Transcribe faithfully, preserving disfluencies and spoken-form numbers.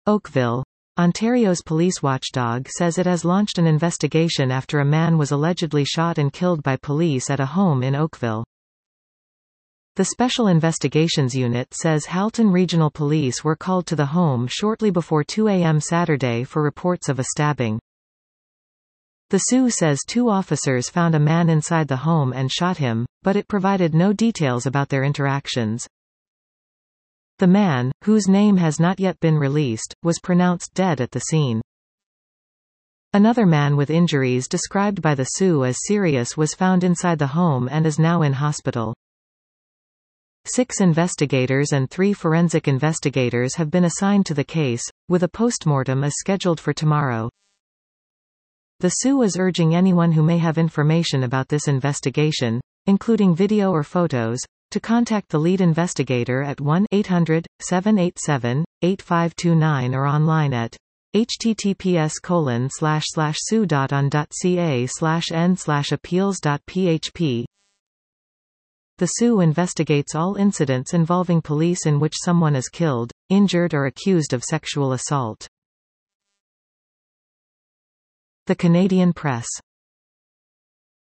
Oakville. Ontario's police watchdog says it has launched an investigation after a man was allegedly shot and killed by police at a home in Oakville. The Special Investigations Unit says Halton Regional Police were called to the home shortly before two a m Saturday for reports of a stabbing. The Sioux says two officers found a man inside the home and shot him, but it provided no details about their interactions. The man, whose name has not yet been released, was pronounced dead at the scene. Another man with injuries described by the Sioux as serious was found inside the home and is now in hospital. Six investigators and three forensic investigators have been assigned to the case, with a postmortem is scheduled for tomorrow. The Sioux is urging anyone who may have information about this investigation, including video or photos, to contact the lead investigator at one eight hundred, seven eight seven, eight five two nine or online at h t t p s colon slash slash sioux dot on dot c a slash n slash appeals dot p h p. The Sioux investigates all incidents involving police in which someone is killed, injured or accused of sexual assault. The Canadian Press.